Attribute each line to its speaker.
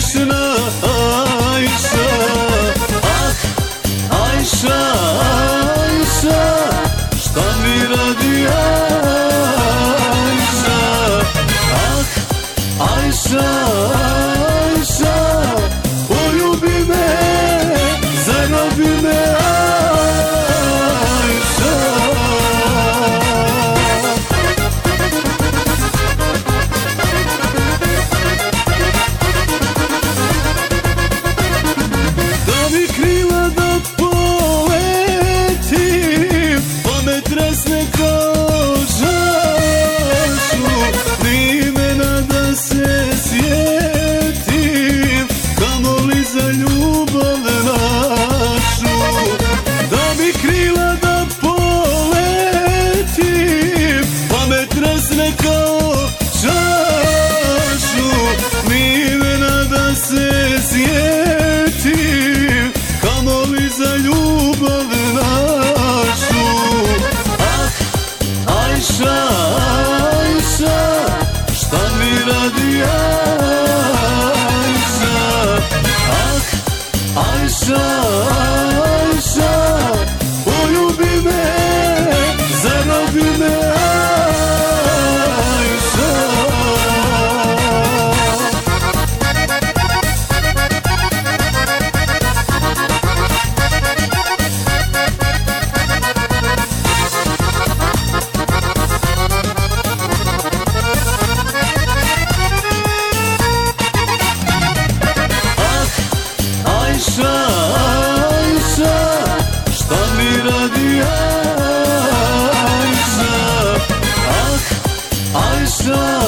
Speaker 1: grešna Ajša. Ah, Ajša, Ajša, šta mi radi Ajša. Ah, Ajša, Ajša, poljubi me, zarobi me Ajša. Da mi krila da poletim, pa me tresne kao žašu, ni imena da se sjetim, kamoli za ljubav našu. Da mi krila da poletim, pa me tresne kao žašu, ni imena da se sjetim, kamoli za ljubav našu. Ah, Ajša, Ajša, šta mi radi Ajša. Ah, Ajša, Ajša, poljubi me, zarobi me Ajša. Ajša, Ajša, šta mi radi Ajša. Ah, Ajša,